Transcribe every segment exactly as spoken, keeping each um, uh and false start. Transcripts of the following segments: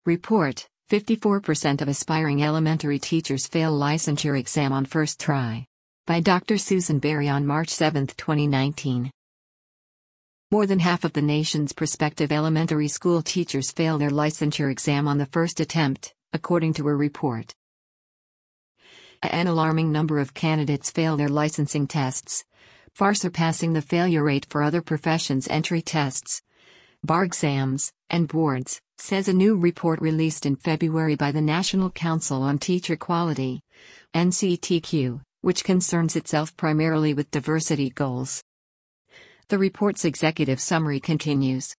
Report: fifty-four percent of aspiring elementary teachers fail licensure exam on first try. By Doctor Susan Berry on March seventh, twenty nineteen. More than half of the nation's prospective elementary school teachers fail their licensure exam on the first attempt, according to a report. An alarming number of candidates fail their licensing tests, far surpassing the failure rate for other professions' entry tests, bar exams, and boards, says a new report released in February by the National Council on Teacher Quality, N C T Q, which concerns itself primarily with diversity goals. The report's executive summary continues.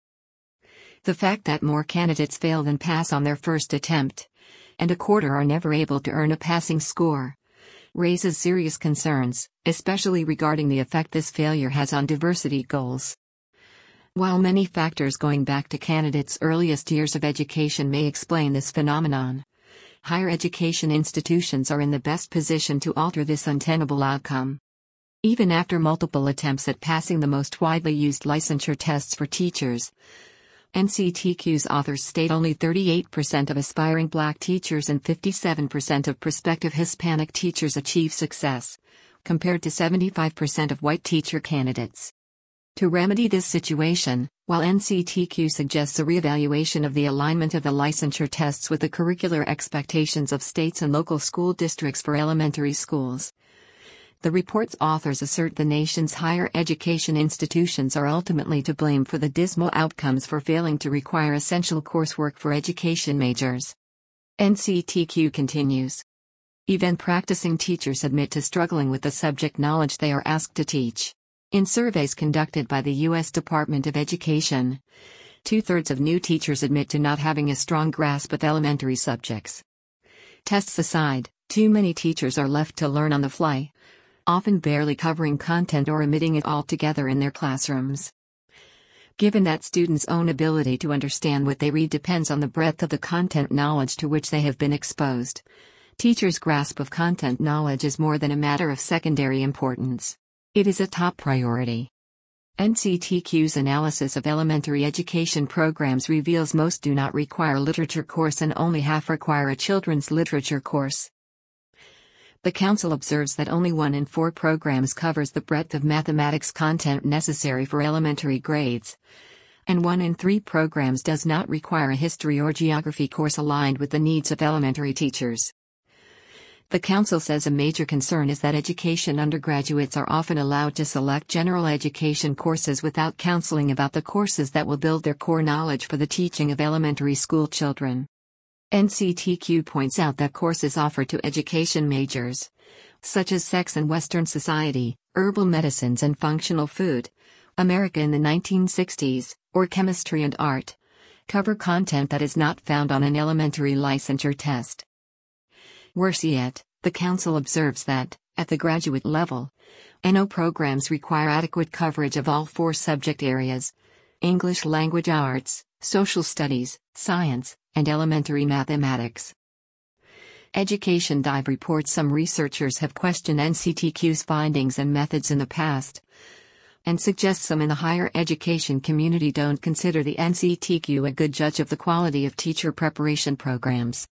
The fact that more candidates fail than pass on their first attempt, and a quarter are never able to earn a passing score, raises serious concerns, especially regarding the effect this failure has on diversity goals. While many factors going back to candidates' earliest years of education may explain this phenomenon, higher education institutions are in the best position to alter this untenable outcome. Even after multiple attempts at passing the most widely used licensure tests for teachers, N C T Q's authors state only thirty-eight percent of aspiring Black teachers and fifty-seven percent of prospective Hispanic teachers achieve success, compared to seventy-five percent of white teacher candidates. To remedy this situation, while N C T Q suggests a reevaluation of the alignment of the licensure tests with the curricular expectations of states and local school districts for elementary schools, the report's authors assert the nation's higher education institutions are ultimately to blame for the dismal outcomes for failing to require essential coursework for education majors. N C T Q continues. Even practicing teachers admit to struggling with the subject knowledge they are asked to teach. In surveys conducted by the U S Department of Education, two-thirds of new teachers admit to not having a strong grasp of elementary subjects. Tests aside, too many teachers are left to learn on the fly, often barely covering content or omitting it altogether in their classrooms. Given that students' own ability to understand what they read depends on the breadth of the content knowledge to which they have been exposed, teachers' grasp of content knowledge is more than a matter of secondary importance. It is a top priority. N C T Q's analysis of elementary education programs reveals most do not require a literature course and only half require a children's literature course. The Council observes that only one in four programs covers the breadth of mathematics content necessary for elementary grades, and one in three programs does not require a history or geography course aligned with the needs of elementary teachers. The Council says a major concern is that education undergraduates are often allowed to select general education courses without counseling about the courses that will build their core knowledge for the teaching of elementary school children. N C T Q points out that courses offered to education majors, such as sex and Western society, herbal medicines and functional food, America in the nineteen sixties, or chemistry and art, cover content that is not found on an elementary licensure test. Worse yet, the Council observes that, at the graduate level, N O programs require adequate coverage of all four subject areas: English language arts, social studies, science, and elementary mathematics. Education Dive reports some researchers have questioned N C T Q's findings and methods in the past, and suggests some in the higher education community don't consider the N C T Q a good judge of the quality of teacher preparation programs.